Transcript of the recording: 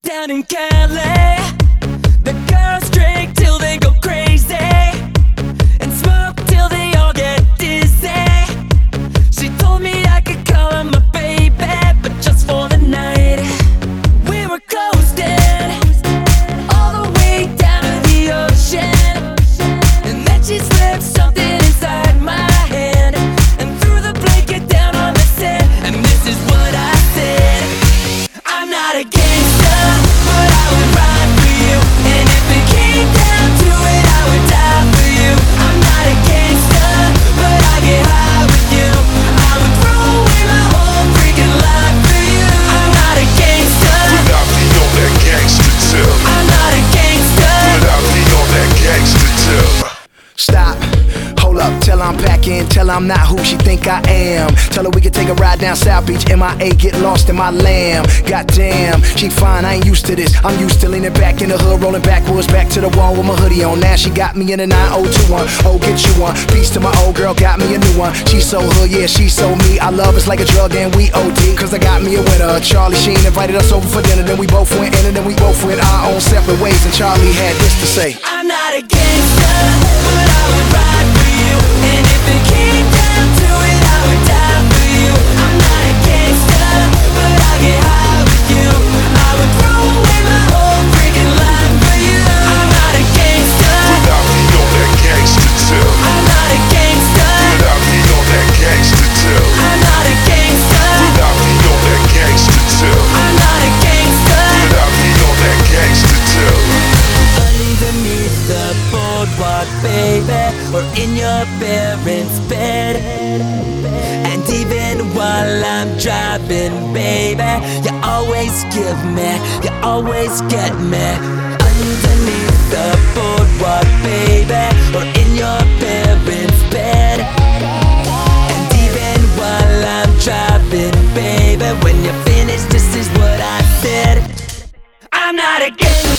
Down in Cali, the girls drink till they go crazy and smoke till they all get dizzy. She told me I could call her my baby, but just for the night. We were coasting all the way down to the ocean, and then she slipped something inside my hand and threw the blanket down on the sand. And this is what I said: I'm not a gangster, but I would ride for you. And if it came down to it, I would die for you. I'm not a gangster, but I get high with you. I would throw away my whole freaking life for you. I'm not a gangster without me on that gangster tip. I'm not a gangster Without me on that gangster tip. Stop, hold up, tell her I'm packing, tell her I'm not who she think I am. Tell her we can take a ride down South Beach, MIA, get lost in my lamb. Goddamn, she fine, I ain't used to this. I'm used to leaning back in the hood, rolling backwards, back to the wall with my hoodie on. Now she got me in a 9021, oh get you one. Peace to my old girl, got me a new one. She so hood, yeah, she so me. Our love is like a drug and we OD, cause I got me a winner. Charlie Sheen invited us over for dinner, then we both went in and then we both went our own separate ways. And Charlie had this to say: I'm not a gangster, but I would ride for you. And if it came down to it, I would die for you. I'm not a gangster, but I get high with you. I would throw away my whole freaking life for you. I'm not a gangster Without me on that gangster tip. I'm not a gangster Without me on that gangster tip. I'm not a gangster Without me on that gangster tip. I'm not a gangster Without me on that gangster tip. Underneath the boardwalk, baby, or in your parents' bed. And even while I'm driving, baby, you always give me, you always get me. Underneath the boardwalk, baby, or in your parents' bed. And even while I'm driving, baby, when you finish, this is what I said: I'm not a gangster.